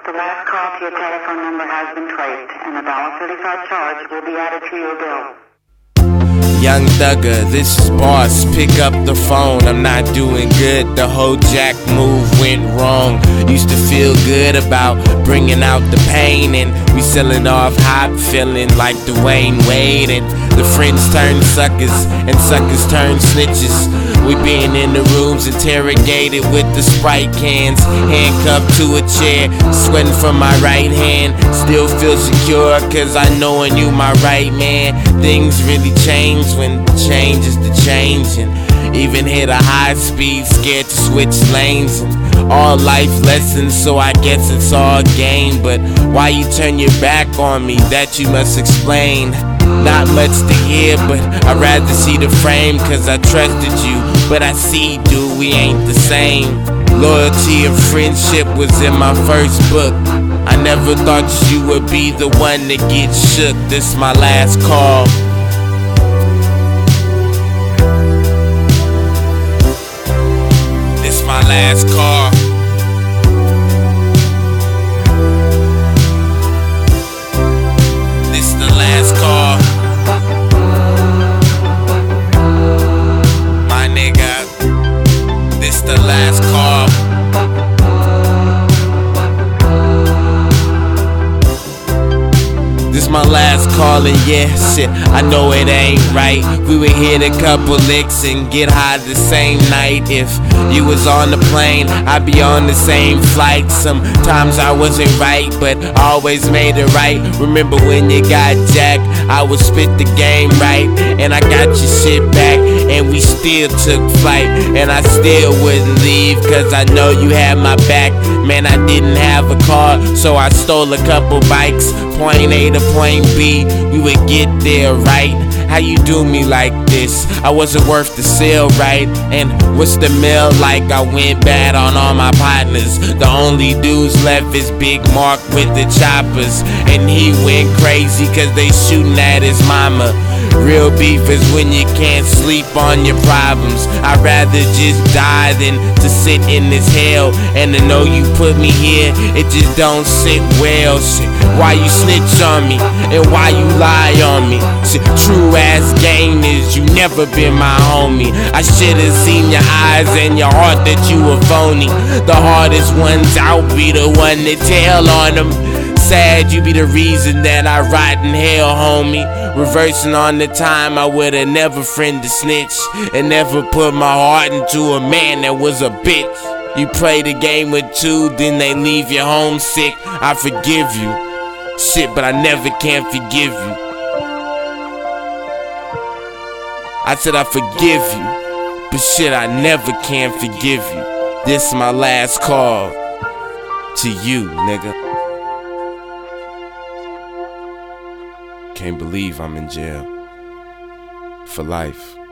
The last call to your telephone number has been traced, and a $1.35 charge will be added to your bill. Young Thugger, this is Boss, pick up the phone, I'm not doing good, the whole Jack move went wrong. Used to feel good about bringing out the pain, and we selling off hot, feeling like Dwayne Wade. And the friends turn suckers, and suckers turn snitches. We been in the rooms interrogated with the Sprite cans, handcuffed to a chair, sweating from my right hand. Still feel secure, cause I know when you my right man. Things really change when change is the change, and even hit a high speed, scared to switch lanes. And all life lessons, so I guess it's all game. But why you turn your back on me, that you must explain. Not much to hear, but I'd rather see the frame, cause I trusted you, but I see, dude, we ain't the same. Loyalty and friendship was in my first book. I never thought you would be the one to get shook. This my last call. This my last call. This the last call. My nigga, this the last call. This my last call, and yeah, shit, I know it ain't right. We would hit a couple licks and get high the same night. If you was on the plane, I'd be on the same flight. Sometimes I wasn't right, but I always made it right. Remember when you got jacked, I would spit the game right, and I got your shit back, and we still took flight. And I still wouldn't leave, cause I know you had my back. Man, I didn't have a car, so I stole a couple bikes. Point A to point B, we would get there, right? How you do me like this? I wasn't worth the sale, right? And what's the mail like? I went bad on all my partners. The only dudes left is Big Mark with the choppers, and he went crazy cause they shooting at his mama. Real beef is when you can't sleep on your problems. I'd rather just die than to sit in this hell. And to know you put me here, it just don't sit well. Shit, why you snitch on me? And why you lie on me? Shit, true ass game is you never been my homie. I should've seen your eyes and your heart that you were phony. The hardest ones out be the one that tell on them. Sad you be the reason that I rot in hell, homie. Reversing on the time I would've never friend a snitch, and never put my heart into a man that was a bitch. You play the game with two, then they leave you homesick. I forgive you, shit, but I never can forgive you. I said I forgive you, but shit, I never can forgive you. This is my last call to you, nigga. Can't believe I'm in jail for life.